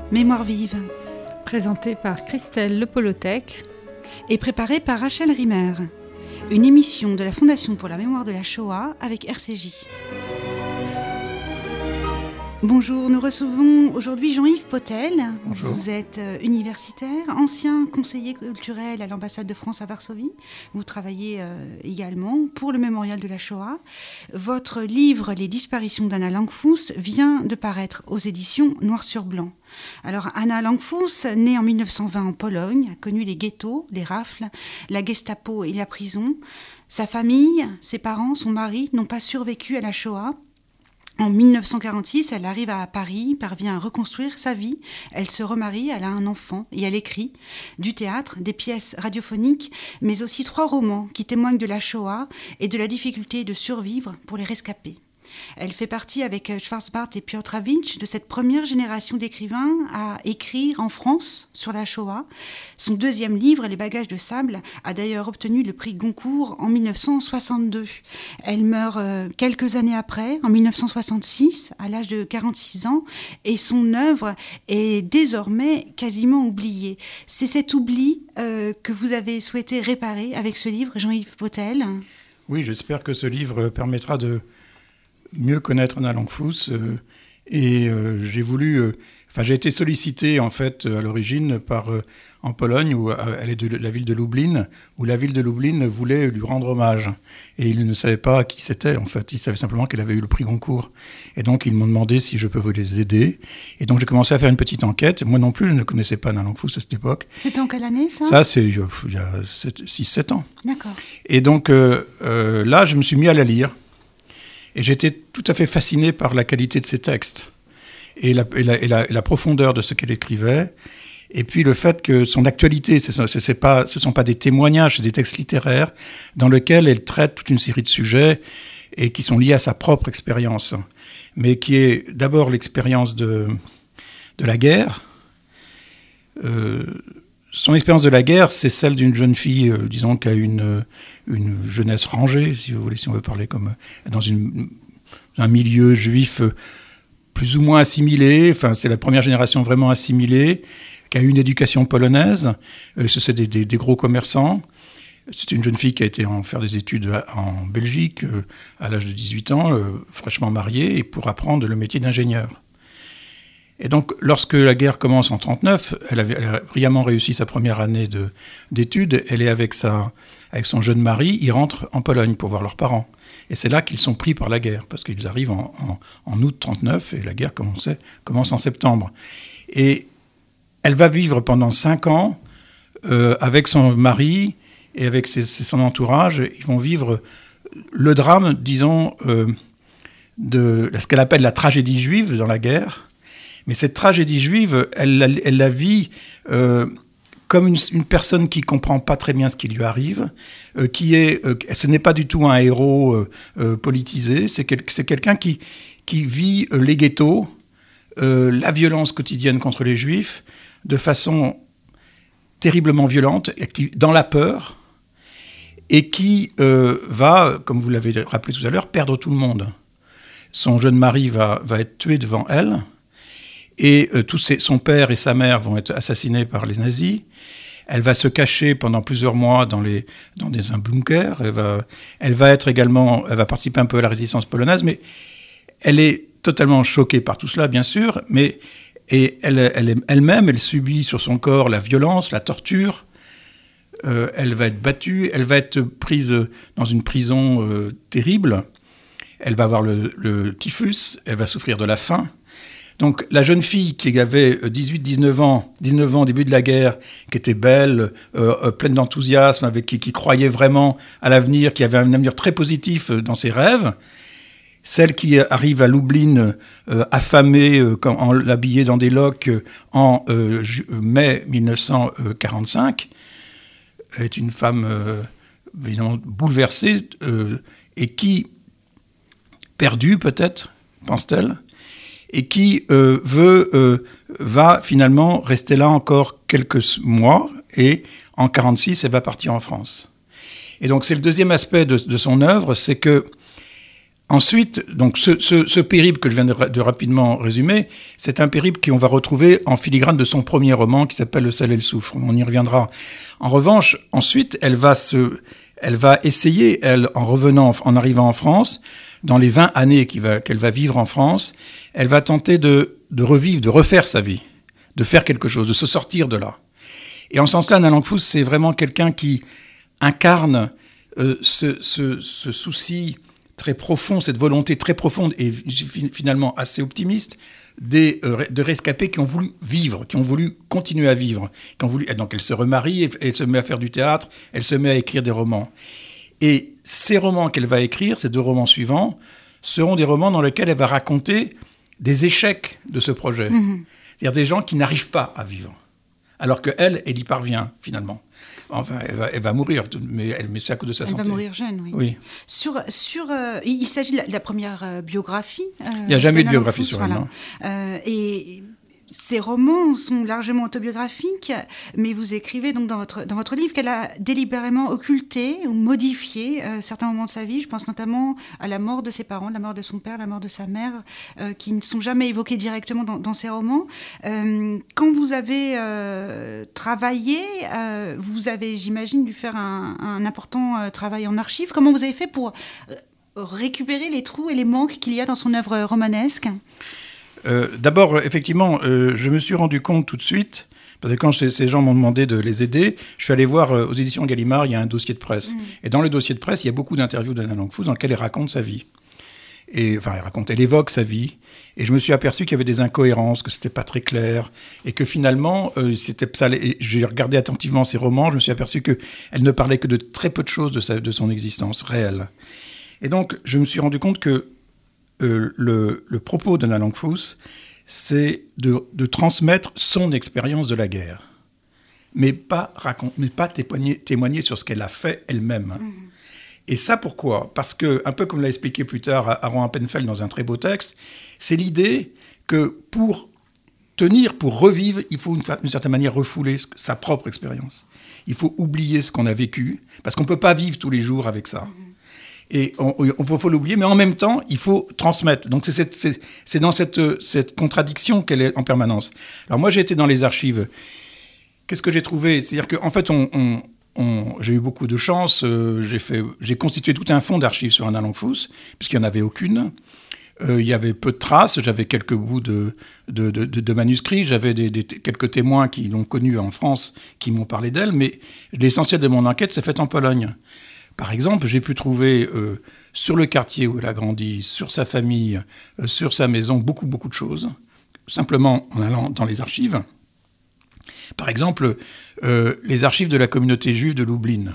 Mémoire vive. Présenté par Christelle Lepolotec et préparé par Rachel Rimmer. Une émission de la Fondation pour la mémoire de la Shoah avec RCJ. Bonjour, nous recevons aujourd'hui Jean-Yves Potel. Bonjour. Vous êtes universitaire, ancien conseiller culturel à l'ambassade de France à Varsovie. Vous travaillez également pour le mémorial de la Shoah. Votre livre « Les disparitions d'Anna Langfuss » vient de paraître aux éditions Noir sur Blanc. Alors, Anna Langfuss, née en 1920 en Pologne, a connu les ghettos, les rafles, la Gestapo et la prison. Sa famille, ses parents, son mari n'ont pas survécu à la Shoah. En 1946, elle arrive à Paris, parvient à reconstruire sa vie. Elle se remarie, elle a un enfant et elle écrit du théâtre, des pièces radiophoniques, mais aussi 3 romans qui témoignent de la Shoah et de la difficulté de survivre pour les rescapés. Elle fait partie avec Schwarzbart et Piotrowicz de cette première génération d'écrivains à écrire en France sur la Shoah. Son deuxième livre, Les bagages de sable, a d'ailleurs obtenu le prix Goncourt en 1962. Elle meurt quelques années après, en 1966, à l'âge de 46 ans, et son œuvre est désormais quasiment oubliée. C'est cet oubli que vous avez souhaité réparer avec ce livre, Jean-Yves Potel. Oui, j'espère que ce livre permettra de mieux connaître Anna Langfuss j'ai été sollicité en fait à l'origine en Pologne où elle est de la ville de Lublin, où la ville de Lublin voulait lui rendre hommage et ils ne savaient pas qui c'était en fait, ils savaient simplement qu'elle avait eu le prix Goncourt et donc ils m'ont demandé si je peux vous les aider et donc j'ai commencé à faire une petite enquête. Moi non plus je ne connaissais pas Anna Langfuss à cette époque. C'était en quelle année ça ? Ça c'est il y a 6-7 ans. D'accord. Et donc là je me suis mis à la lire. Et j'étais tout à fait fasciné par la qualité de ses textes et la profondeur de ce qu'elle écrivait. Et puis le fait que son actualité, ce ne sont pas des témoignages, c'est des textes littéraires dans lesquels elle traite toute une série de sujets et qui sont liés à sa propre expérience. Mais qui est d'abord l'expérience de la guerre. Son expérience de la guerre, c'est celle d'une jeune fille, disons, qui a une jeunesse rangée, si vous voulez, si on veut parler comme dans un milieu juif plus ou moins assimilé. Enfin, c'est la première génération vraiment assimilée, qui a eu une éducation polonaise. C'est des gros commerçants. C'est une jeune fille qui a été faire des études en Belgique à l'âge de 18 ans, fraîchement mariée, et pour apprendre le métier d'ingénieur. Et donc, lorsque la guerre commence en 1939, elle a brillamment réussi sa première année d'études. Elle est avec son jeune mari, ils rentrent en Pologne pour voir leurs parents. Et c'est là qu'ils sont pris par la guerre, parce qu'ils arrivent en août 1939 et la guerre commence en septembre. Et elle va vivre pendant 5 ans avec son mari et avec son entourage. Ils vont vivre le drame, disons, de ce qu'elle appelle la tragédie juive dans la guerre. Mais cette tragédie juive, elle la vit comme une personne qui ne comprend pas très bien ce qui lui arrive, ce n'est pas du tout un héros politisé, c'est quelqu'un qui vit les ghettos, la violence quotidienne contre les juifs, de façon terriblement violente, dans la peur, et qui va, comme vous l'avez rappelé tout à l'heure, perdre tout le monde. Son jeune mari va être tué devant elle, et son père et sa mère vont être assassinés par les nazis. Elle va se cacher pendant plusieurs mois dans un bunker. Elle va participer un peu à la résistance polonaise, mais elle est totalement choquée par tout cela, bien sûr. Elle-même, elle subit sur son corps la violence, la torture. Elle va être battue. Elle va être prise dans une prison terrible. Elle va avoir le typhus. Elle va souffrir de la faim. Donc la jeune fille qui avait 19 ans au début de la guerre, qui était belle, pleine d'enthousiasme, qui croyait vraiment à l'avenir, qui avait un avenir très positif dans ses rêves, celle qui arrive à Lublin affamée, habillée dans des loques en mai 1945, est une femme évidemment bouleversée et qui, perdue peut-être, pense-t-elle, et qui va finalement rester là encore quelques mois, et en 1946, elle va partir en France. Et donc c'est le deuxième aspect de son œuvre, c'est que Ensuite, donc ce périple que je viens de rapidement résumer, c'est un périple qu'on va retrouver en filigrane de son premier roman qui s'appelle Le sel et le soufre. On y reviendra. En revanche, ensuite, elle va essayer, en arrivant en France, dans les 20 années qu'elle va vivre en France, elle va tenter de revivre, de refaire sa vie, de faire quelque chose, de se sortir de là. Et en ce sens-là, Anna Langfuss, c'est vraiment quelqu'un qui incarne ce souci très profond, cette volonté très profonde et finalement assez optimiste de rescapés qui ont voulu vivre, qui ont voulu continuer à vivre. Donc elle se remarie, et elle se met à faire du théâtre, elle se met à écrire des romans. Et ces romans qu'elle va écrire, ces 2 romans suivants, seront des romans dans lesquels elle va raconter des échecs de ce projet. C'est-à-dire des gens qui n'arrivent pas à vivre. Alors qu'elle y parvient finalement. Enfin, elle va mourir, mais c'est à cause de sa santé. Elle va mourir jeune, oui. Il s'agit de la première biographie. Il n'y a jamais eu de biographie sur elle, non. Et ces romans sont largement autobiographiques, mais vous écrivez donc dans votre livre qu'elle a délibérément occulté ou modifié certains moments de sa vie. Je pense notamment à la mort de ses parents, la mort de son père, la mort de sa mère, qui ne sont jamais évoqués directement dans ces romans. Quand vous avez travaillé, vous avez, j'imagine, dû faire un important travail en archives. Comment vous avez fait pour récupérer les trous et les manques qu'il y a dans son œuvre romanesque ? D'abord, effectivement, je me suis rendu compte tout de suite, parce que quand ces gens m'ont demandé de les aider, je suis allé voir aux éditions Gallimard, il y a un dossier de presse. Et dans le dossier de presse, il y a beaucoup d'interviews d'Anna Langfuss dans lesquelles elle raconte sa vie. Elle évoque sa vie. Et je me suis aperçu qu'il y avait des incohérences, que c'était pas très clair, et que finalement, j'ai regardé attentivement ses romans, je me suis aperçu qu'elle ne parlait que de très peu de choses de son existence réelle. Et donc, je me suis rendu compte que le propos d'Anna Langfuss, c'est de transmettre son expérience de la guerre, mais pas témoigner sur ce qu'elle a fait elle-même. Et ça, pourquoi ? Parce que, un peu comme l'a expliqué plus tard Aaron Appenfeld dans un très beau texte, c'est l'idée que pour tenir, pour revivre, il faut d'une certaine manière refouler sa propre expérience. Il faut oublier ce qu'on a vécu, parce qu'on ne peut pas vivre tous les jours avec ça. Et il faut l'oublier, mais en même temps, il faut transmettre. Donc c'est dans cette contradiction qu'elle est en permanence. Alors moi, j'ai été dans les archives. Qu'est-ce que j'ai trouvé ? C'est-à-dire qu'en fait, j'ai eu beaucoup de chance. J'ai constitué tout un fonds d'archives sur Anna Langfuss, puisqu'il n'y en avait aucune. Il y avait peu de traces. J'avais quelques bouts de manuscrits. J'avais quelques témoins qui l'ont connue en France, qui m'ont parlé d'elle. Mais l'essentiel de mon enquête s'est fait en Pologne. Par exemple, j'ai pu trouver sur le quartier où elle a grandi, sur sa famille, sur sa maison, beaucoup de choses, simplement en allant dans les archives. Par exemple, les archives de la communauté juive de Lublin.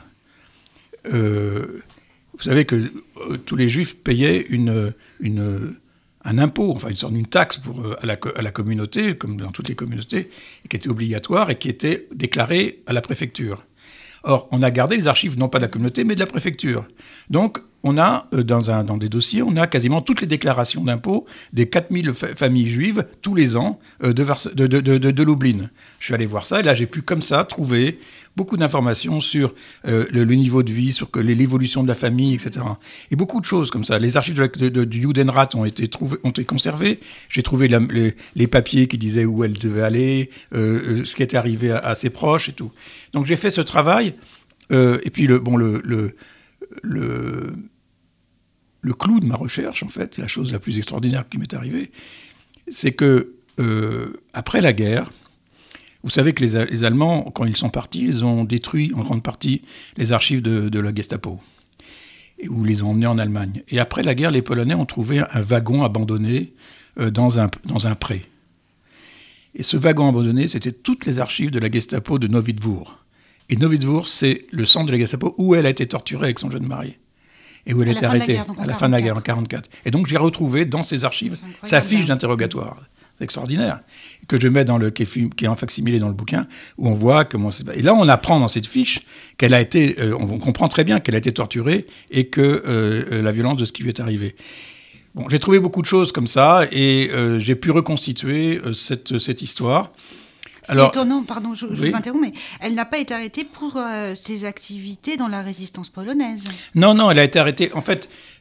Vous savez que tous les juifs payaient un impôt, enfin une taxe à la communauté, comme dans toutes les communautés, qui était obligatoire et qui était déclarée à la préfecture. Or, on a gardé les archives, non pas de la communauté, mais de la préfecture. Donc, on a, dans des dossiers, on a quasiment toutes les déclarations d'impôts des 4000 familles juives, tous les ans, de Lublin. Je suis allé voir ça, et là, j'ai pu, comme ça, trouver beaucoup d'informations sur le niveau de vie, sur l'évolution de la famille, etc. Et beaucoup de choses comme ça. Les archives du Judenrat ont été conservées. J'ai trouvé les papiers qui disaient où elle devait aller, ce qui était arrivé à ses proches et tout. Donc j'ai fait ce travail. Et puis le clou de ma recherche, en fait, la chose la plus extraordinaire qui m'est arrivée, c'est que après la guerre, vous savez que les Allemands, quand ils sont partis, ils ont détruit en grande partie les archives de la Gestapo, ou les ont emmenés en Allemagne. Et après la guerre, les Polonais ont trouvé un wagon abandonné dans un pré. Et ce wagon abandonné, c'était toutes les archives de la Gestapo de Nowy Dwór. Et Nowy Dwór, c'est le centre de la Gestapo où elle a été torturée avec son jeune mari. Et où elle a été arrêtée à la fin de la guerre, en 1944. Et donc j'ai retrouvé dans ces archives sa fiche d'interrogatoire. C'est extraordinaire. Que je mets qui est en facsimilé dans le bouquin, où on voit comment c'est. Et là, on apprend dans cette fiche qu'elle a été. On comprend très bien qu'elle a été torturée et que la violence de ce qui lui est arrivé. Bon, j'ai trouvé beaucoup de choses comme ça et j'ai pu reconstituer cette histoire. Ce qui est étonnant, pardon, je vous interromps, mais elle n'a pas été arrêtée pour ses activités dans la résistance polonaise. Non, elle a été arrêtée. En fait,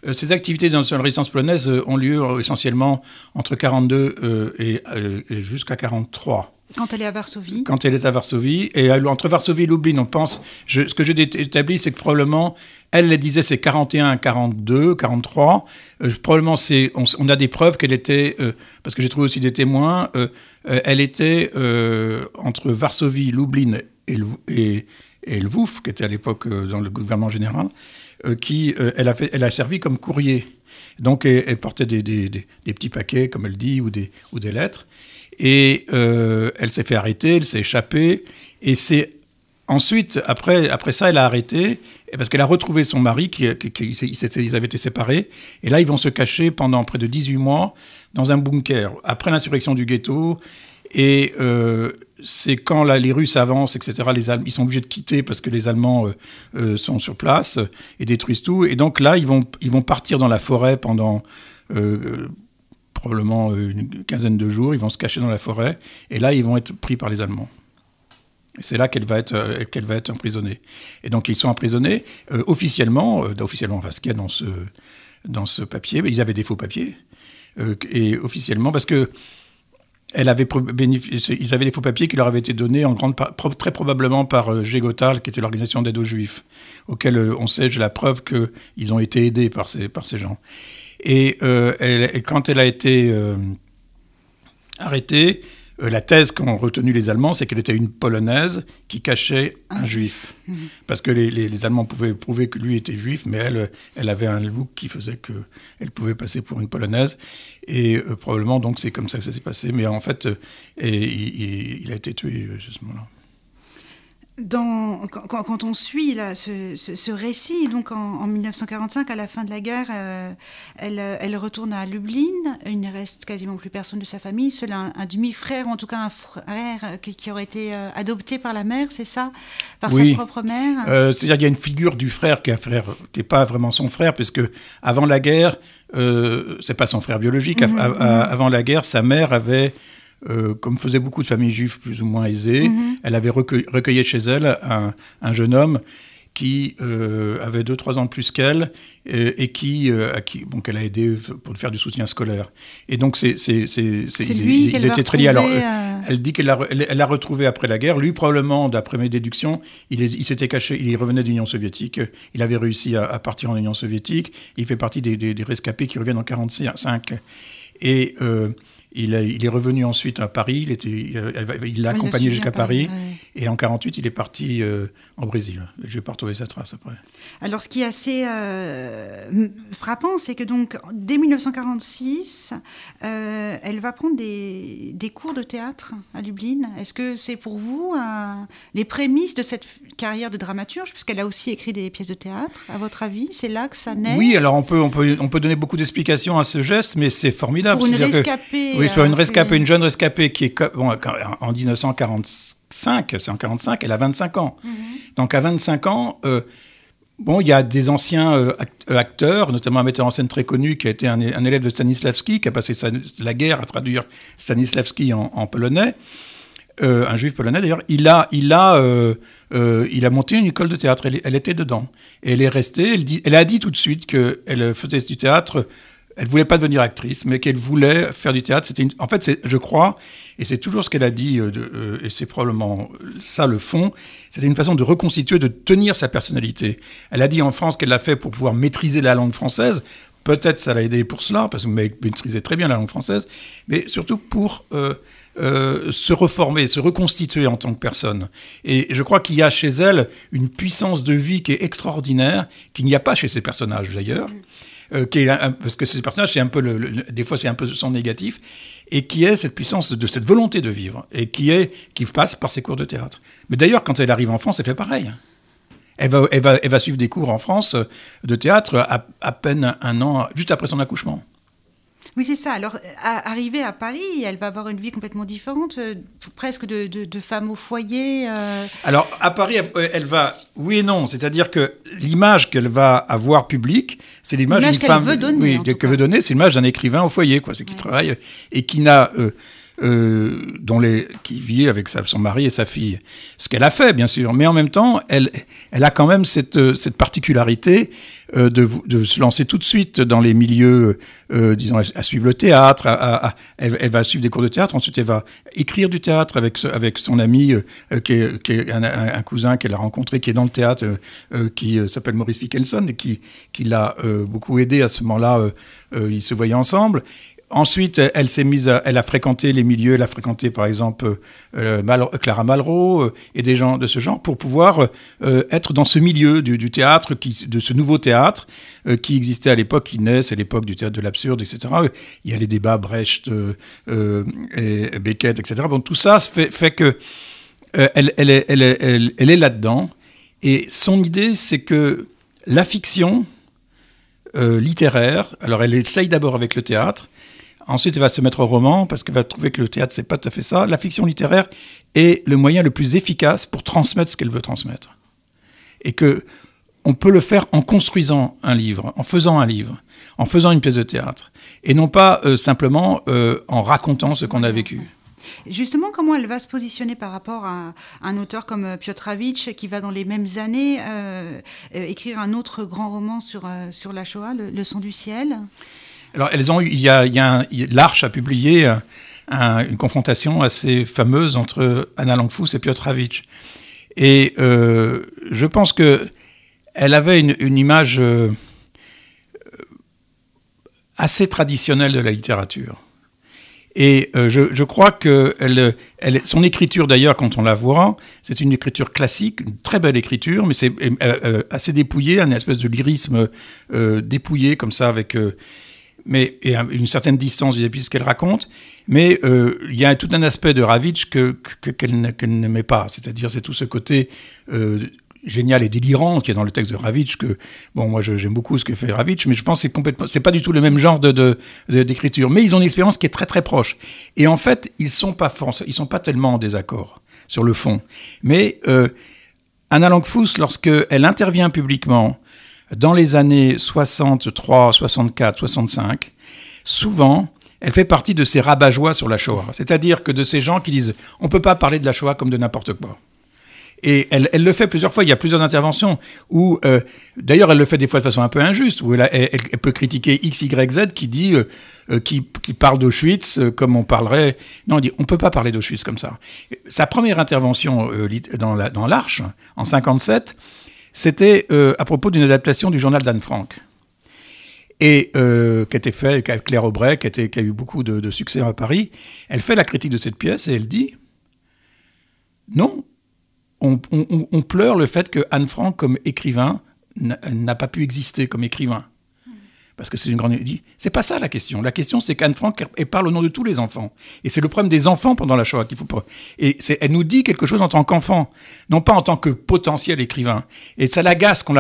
Ces activités dans la résistance polonaise ont lieu essentiellement entre 42 et jusqu'à 43. Quand elle est à Varsovie. Quand elle est à Varsovie. Et entre Varsovie et Lublin, on pense... ce que j'ai établi, c'est que probablement, elle les disait, c'est 41, 42, 43. Probablement, on a des preuves qu'elle était... parce que j'ai trouvé aussi des témoins. Elle était entre Varsovie, Lublin et Lvov, qui était à l'époque dans le gouvernement général, elle a servi comme courrier. Donc, elle portait des petits paquets, comme elle dit, ou des lettres. Et elle s'est fait arrêter, elle s'est échappée. Et c'est ensuite, après ça, elle a arrêté, parce qu'elle a retrouvé son mari, ils avaient été séparés. Et là, ils vont se cacher pendant près de 18 mois dans un bunker, après l'insurrection du ghetto. Et c'est quand les Russes avancent, etc., ils sont obligés de quitter parce que les Allemands sont sur place et détruisent tout. Et donc là, ils vont partir dans la forêt pendant probablement une quinzaine de jours. Ils vont se cacher dans la forêt. Et là, ils vont être pris par les Allemands. Et c'est là qu'elle va être emprisonnée. Et donc, ils sont emprisonnés officiellement, enfin, ce qu'il y a dans ce papier. Ils avaient des faux papiers. Et officiellement, parce que ils avaient des faux papiers qui leur avaient été donnés très probablement par G-Gotal, qui était l'organisation d'aide aux Juifs, auquel on sait, j'ai la preuve qu'ils ont été aidés par ces gens. Et quand elle a été arrêtée, la thèse qu'ont retenue les Allemands, c'est qu'elle était une Polonaise qui cachait un Juif. Parce que les Allemands pouvaient prouver que lui était juif, mais elle avait un look qui faisait qu'elle pouvait passer pour une Polonaise. Et probablement, donc, c'est comme ça que ça s'est passé. Mais en fait, il a été tué à ce moment-là. Quand on suit là, ce récit, donc en 1945, à la fin de la guerre, elle retourne à Lublin. Il ne reste quasiment plus personne de sa famille, seul un demi-frère, ou en tout cas un frère qui aurait été adopté par la mère, c'est ça? Par sa propre mère. C'est-à-dire qu'il y a une figure du frère qui n'est pas vraiment son frère, puisque avant la guerre, c'est pas son frère biologique. Avant la guerre, sa mère avait... comme faisaient beaucoup de familles juives plus ou moins aisées, elle avait recueilli chez elle un jeune homme qui avait 2-3 ans de plus qu'elle et qu'elle a aidé pour faire du soutien scolaire. Et donc, ils étaient très liés. Alors, elle dit qu'elle l'a retrouvé après la guerre. Lui, probablement, d'après mes déductions, il s'était caché, il revenait de l'Union soviétique. Il avait réussi à partir en Union soviétique. Il fait partie des rescapés qui reviennent en 1945. Et... il est revenu ensuite à Paris, il l'a accompagné jusqu'à Paris, et en 1948, il est parti en Brésil. Je n'ai pas retrouvé sa trace après. Alors, ce qui est assez frappant, c'est que donc, dès 1946, elle va prendre des cours de théâtre à Lublin. Est-ce que c'est pour vous les prémices de cette carrière de dramaturge, puisqu'elle a aussi écrit des pièces de théâtre, à votre avis? C'est là que ça naît? Oui, alors on peut donner beaucoup d'explications à ce geste, mais c'est formidable. Pour une rescapée... Oui, sur une jeune rescapée qui est en 1945, c'est en 1945, elle a 25 ans. Donc à 25 ans, il y a des anciens acteurs, notamment un metteur en scène très connu qui a été un élève de Stanislavski, qui a passé la guerre à traduire Stanislavski en polonais, un juif polonais d'ailleurs. Il a monté une école de théâtre, elle était dedans. Et elle est restée, elle a dit tout de suite qu'elle faisait du théâtre. Elle ne voulait pas devenir actrice, mais qu'elle voulait faire du théâtre. En fait, je crois, et c'est toujours ce qu'elle a dit, et c'est probablement ça le fond, c'était une façon de reconstituer, de tenir sa personnalité. Elle a dit en France qu'elle l'a fait pour pouvoir maîtriser la langue française. Peut-être ça l'a aidé pour cela, parce qu'elle maîtrisait très bien la langue française, mais surtout pour se reformer, se reconstituer en tant que personne. Et je crois qu'il y a chez elle une puissance de vie qui est extraordinaire, qu'il n'y a pas chez ses personnages d'ailleurs. Parce que ces personnages, c'est un peu des fois c'est un peu son négatif, et qui est cette puissance de cette volonté de vivre, et qui passe par ses cours de théâtre. Mais d'ailleurs, quand elle arrive en France, elle fait pareil. Elle va suivre des cours en France de théâtre à peine un an, juste après son accouchement. Oui, c'est ça. Alors, arrivée à Paris, elle va avoir une vie complètement différente, presque de femme au foyer. Alors, à Paris, elle va... Oui et non. C'est-à-dire que l'image qu'elle va avoir publique, c'est l'image d'une femme... Veut donner, qu'elle veut donner, c'est l'image d'un écrivain au foyer, quoi. C'est qui travaille et qui n'a... qui vit avec son mari et sa fille. Ce qu'elle a fait, bien sûr, mais en même temps, elle a quand même cette particularité de se lancer tout de suite dans les milieux, disons, à suivre le théâtre, elle va suivre des cours de théâtre, ensuite elle va écrire du théâtre avec son ami, qui est un cousin qu'elle a rencontré, qui est dans le théâtre, qui s'appelle Maurice Fickelson, et qui l'a beaucoup aidé à ce moment-là, ils se voyaient ensemble. Ensuite, elle a fréquenté les milieux, elle a fréquenté par exemple Clara Malraux et des gens de ce genre pour pouvoir être dans ce milieu du théâtre, de ce nouveau théâtre qui existait à l'époque, qui naît, c'est l'époque du théâtre de l'absurde, etc. Il y a les débats Brecht, et Beckett, etc. Bon, tout ça fait que elle est là-dedans. Et son idée, c'est que la fiction littéraire, alors elle essaye d'abord avec le théâtre, ensuite, elle va se mettre au roman parce qu'elle va trouver que le théâtre, c'est pas tout à fait ça. La fiction littéraire est le moyen le plus efficace pour transmettre ce qu'elle veut transmettre. Et que on peut le faire en construisant un livre, en faisant une pièce de théâtre. Et non pas simplement en racontant ce qu'on a vécu. Justement, comment elle va se positionner par rapport à un auteur comme Piotr Avić, qui va dans les mêmes années écrire un autre grand roman sur la Shoah, Le Son du ciel ? Alors, l'Arche a publié une confrontation assez fameuse entre Anna Langfuss et Piotr Avić. Et je pense qu'elle avait une image assez traditionnelle de la littérature. Et je crois que son écriture, d'ailleurs, quand on la voit, c'est une écriture classique, une très belle écriture, mais c'est assez dépouillé, une espèce de lyrisme dépouillé, comme ça, avec... mais et une certaine distance vis-à-vis de ce qu'elle raconte, mais il y a tout un aspect de Avić qu'elle n'aimait pas, c'est-à-dire c'est tout ce côté génial et délirant qui est dans le texte de Avić, que bon, moi j'aime beaucoup ce que fait Avić, mais je pense que c'est pas du tout le même genre d'écriture, mais ils ont une expérience qui est très très proche, et en fait ils sont pas tellement en désaccord sur le fond, mais Anna Langfuss, lorsqu'elle intervient publiquement dans les années 63, 64, 65, souvent, elle fait partie de ces rabat-joie sur la Shoah. C'est-à-dire que de ces gens qui disent « on ne peut pas parler de la Shoah comme de n'importe quoi ». Et elle le fait plusieurs fois, il y a plusieurs interventions où, d'ailleurs, elle le fait des fois de façon un peu injuste, où elle peut critiquer X, Y, Z qui dit, qui parle d'Auschwitz comme on parlerait... Non, elle dit, on ne peut pas parler d'Auschwitz comme ça. Sa première intervention dans l'Arche, en 57, c'était à propos d'une adaptation du journal d'Anne Frank, et qui a été faite avec Claire Aubray, qui a eu beaucoup de succès à Paris. Elle fait la critique de cette pièce et elle dit « Non, on pleure le fait que Anne Frank, comme écrivain, n'a pas pu exister comme écrivain. » Parce que c'est une grande... C'est pas ça la question. La question, c'est qu'Anne Frank, elle parle au nom de tous les enfants. Et c'est le problème des enfants pendant la Shoah qu'il faut pas... Et elle nous dit quelque chose en tant qu'enfant, non pas en tant que potentiel écrivain. Et ça l'agace que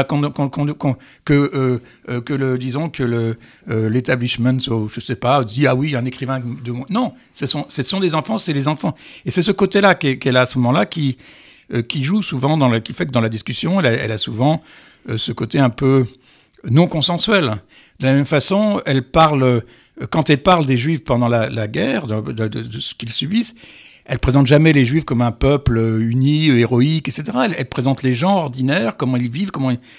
l'établissement, je sais pas, dit ah oui, un écrivain de... Non, ce sont des enfants, c'est les enfants. Et c'est ce côté-là qu'elle a à ce moment-là qui joue souvent qui fait que dans la discussion, elle a souvent ce côté un peu non consensuel. De la même façon, quand elle parle des Juifs pendant la guerre, de ce qu'ils subissent, elle présente jamais les Juifs comme un peuple uni, héroïque, etc. Elle présente les gens ordinaires, comment ils vivent,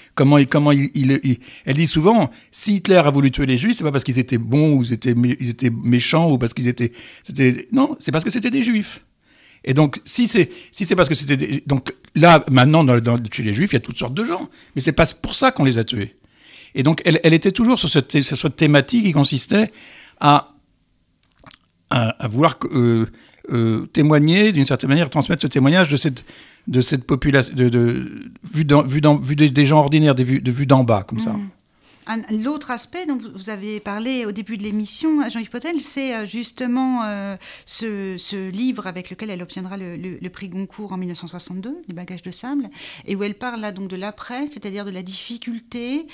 elle dit souvent, si Hitler a voulu tuer les Juifs, c'est pas parce qu'ils étaient bons ou ils étaient méchants ou parce qu'ils étaient... Non, c'est parce que c'était des Juifs. Et donc, si c'est parce que c'était... Donc là, maintenant, chez les Juifs, il y a toutes sortes de gens. Mais c'est pas pour ça qu'on les a tués. Et donc, elle était toujours sur cette thématique qui consistait à vouloir témoigner, d'une certaine manière, transmettre ce témoignage de cette population, vu des gens ordinaires, de vue d'en bas, comme ça. L'autre aspect dont vous avez parlé au début de l'émission, Jean-Yves Potel, c'est justement ce livre avec lequel elle obtiendra le prix Goncourt en 1962, Les bagages de sable, et où elle parle là donc de l'après, c'est-à-dire de la difficulté,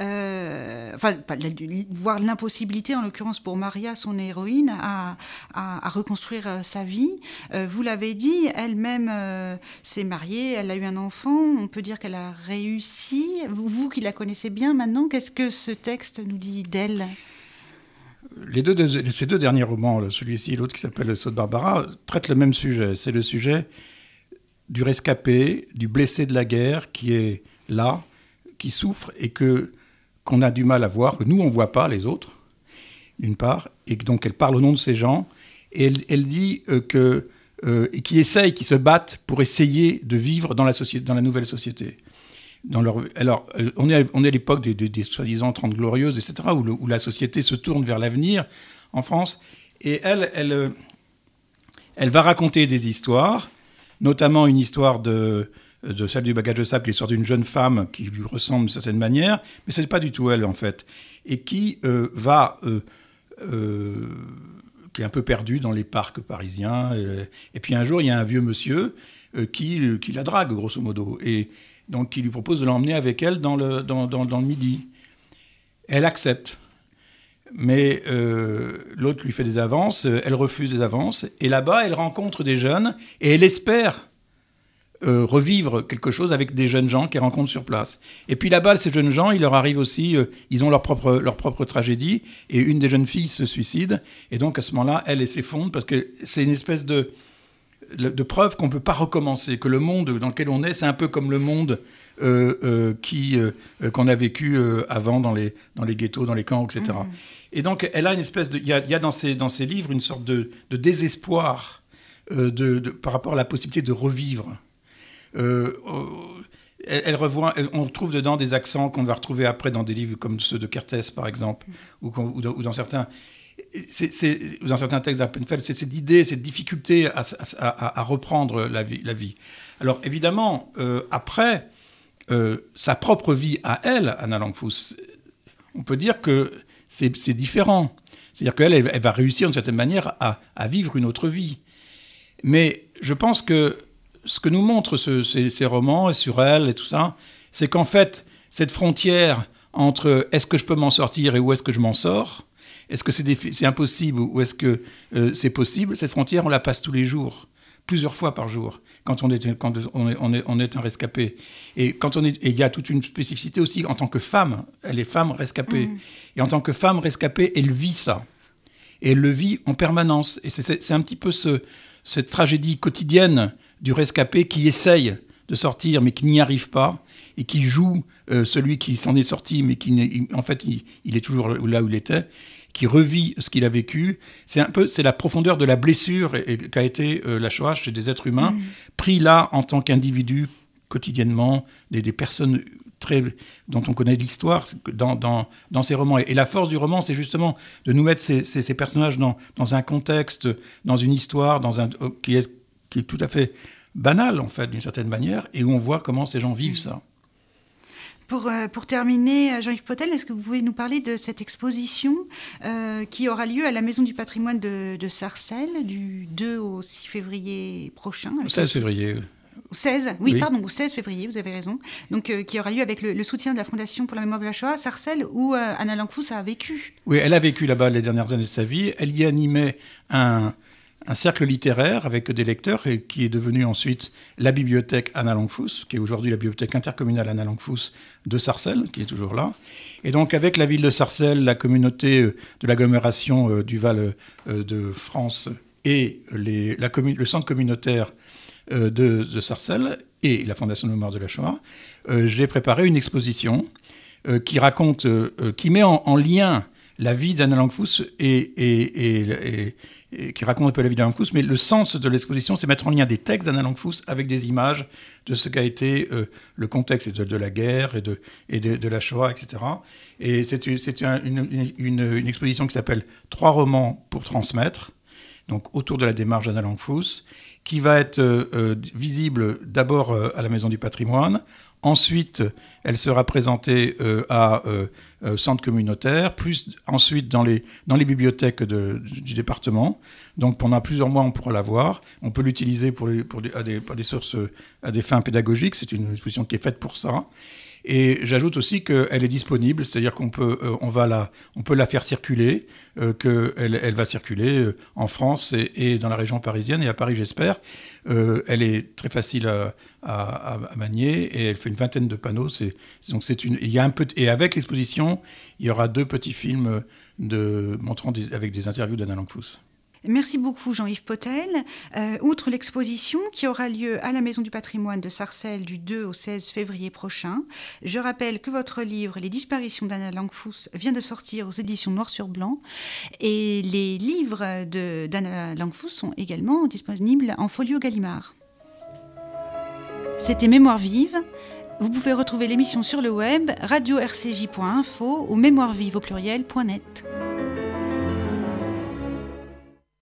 voire l'impossibilité, en l'occurrence pour Maria, son héroïne, à reconstruire sa vie. Vous l'avez dit, elle-même s'est mariée, elle a eu un enfant, on peut dire qu'elle a réussi. Vous qui la connaissez bien maintenant, qu'est-ce que ce texte nous dit d'elle ? ces deux derniers romans, celui-ci et l'autre qui s'appelle Le Sceau de Barbara, traitent le même sujet. C'est le sujet du rescapé, du blessé de la guerre qui est là, qui souffre et qu'on a du mal à voir, que nous on ne voit pas, les autres, d'une part, et donc elle parle au nom de ces gens, et elle dit qui essayent, qui se battent pour essayer de vivre dans la nouvelle société. Alors, on est à l'époque des soi-disant 30 glorieuses, etc., où la société se tourne vers l'avenir en France, et elle va raconter des histoires, notamment une histoire de celle du bagage de sable, qui est l'histoire d'une jeune femme qui lui ressemble d'une certaine manière, mais ce n'est pas du tout elle, en fait, et qui qui est un peu perdue dans les parcs parisiens. Et puis un jour, il y a un vieux monsieur qui la drague, grosso modo, et donc qui lui propose de l'emmener avec elle dans le Midi. Elle accepte. Mais l'autre lui fait des avances, elle refuse des avances, et là-bas, elle rencontre des jeunes, et elle espère revivre quelque chose avec des jeunes gens qu'elle rencontre sur place. Et puis là-bas, ces jeunes gens, il leur arrive aussi, ils ont leur propre tragédie, et une des jeunes filles se suicide, et donc à ce moment-là, elle s'effondre, parce que c'est une espèce de preuve qu'on ne peut pas recommencer, que le monde dans lequel on est, c'est un peu comme le monde qu'on a vécu avant dans les ghettos, dans les camps, etc. Mmh. Et donc, elle a une espèce de... Il y a dans ses livres une sorte de désespoir par rapport à la possibilité de revivre. On trouve dedans des accents qu'on va retrouver après dans des livres comme ceux de Kertész, par exemple, ou dans certains... dans certains textes d'Appenfeld, c'est cette idée, cette difficulté à reprendre la vie. Alors, évidemment, après... sa propre vie à elle, Anna Langfuss, on peut dire que c'est différent. C'est-à-dire qu'elle va réussir d'une certaine manière à vivre une autre vie. Mais je pense que ce que nous montrent ces romans et sur elle et tout ça, c'est qu'en fait, cette frontière entre est-ce que je peux m'en sortir et où est-ce que je m'en sors, est-ce que c'est impossible ou est-ce que c'est possible, cette frontière, on la passe tous les jours, plusieurs fois par jour. Quand on est un rescapé. Et il y a toute une spécificité aussi en tant que femme. Elle est femme rescapée. Mmh. Et en tant que femme rescapée, elle vit ça. Et elle le vit en permanence. Et c'est un petit peu cette tragédie quotidienne du rescapé qui essaye de sortir, mais qui n'y arrive pas, et qui joue celui qui s'en est sorti, mais en fait, il est toujours là où il était, qui revit ce qu'il a vécu. C'est la profondeur de la blessure qu'a été la Shoah chez des êtres humains, pris là en tant qu'individus, quotidiennement, des personnes dont on connaît l'histoire dans ces romans. Et la force du roman, c'est justement de nous mettre ces personnages dans un contexte, dans une histoire, qui est tout à fait banal, en fait, d'une certaine manière, et où on voit comment ces gens vivent ça. Pour terminer, Jean-Yves Potel, est-ce que vous pouvez nous parler de cette exposition qui aura lieu à la Maison du patrimoine de Sarcelles du 2 au 6 février prochain? 16 février. 16, oui, pardon, au 16 février, vous avez raison. Donc, qui aura lieu avec le soutien de la Fondation pour la mémoire de la Shoah à Sarcelles, où Anna Langfuss a vécu. Oui, elle a vécu là-bas les dernières années de sa vie. Elle y animait un cercle littéraire avec des lecteurs et qui est devenu ensuite la bibliothèque Anna Langfuss, qui est aujourd'hui la bibliothèque intercommunale Anna Langfuss de Sarcelles, qui est toujours là. Et donc avec la ville de Sarcelles, la communauté de l'agglomération du Val de France et le centre communautaire de Sarcelles et la Fondation de mémoire de la Shoah, j'ai préparé une exposition qui met en lien la vie d'Anna Langfuss et qui raconte un peu la vie d'Anna Langfuss, mais le sens de l'exposition, c'est mettre en lien des textes d'Anna Langfuss avec des images de ce qu'a été le contexte de la guerre et de la Shoah, etc. Et c'est une exposition qui s'appelle « 3 romans pour transmettre », donc autour de la démarche d'Anna Langfuss, qui va être visible d'abord à la Maison du patrimoine. Ensuite, elle sera présentée à centre communautaire, plus ensuite dans les bibliothèques du département. Donc pendant plusieurs mois, on pourra la voir. On peut l'utiliser à des sources, à des fins pédagogiques. C'est une exposition qui est faite pour ça. Et j'ajoute aussi qu'elle est disponible, c'est-à-dire qu'on peut la faire circuler, qu'elle va circuler en France et dans la région parisienne et à Paris, j'espère. Elle est très facile à manier et elle fait une vingtaine de panneaux. Et avec l'exposition, il y aura 2 petits films avec des interviews d'Anna Langfuss. Merci beaucoup Jean-Yves Potel. Outre l'exposition qui aura lieu à la Maison du patrimoine de Sarcelles du 2 au 16 février prochain, je rappelle que votre livre Les disparitions d'Anna Langfuss vient de sortir aux éditions Noir sur Blanc et les livres d'Anna Langfuss sont également disponibles en folio Gallimard. C'était Mémoire vive. Vous pouvez retrouver l'émission sur le web radio-rcj.info ou mémoirevive au pluriel.net.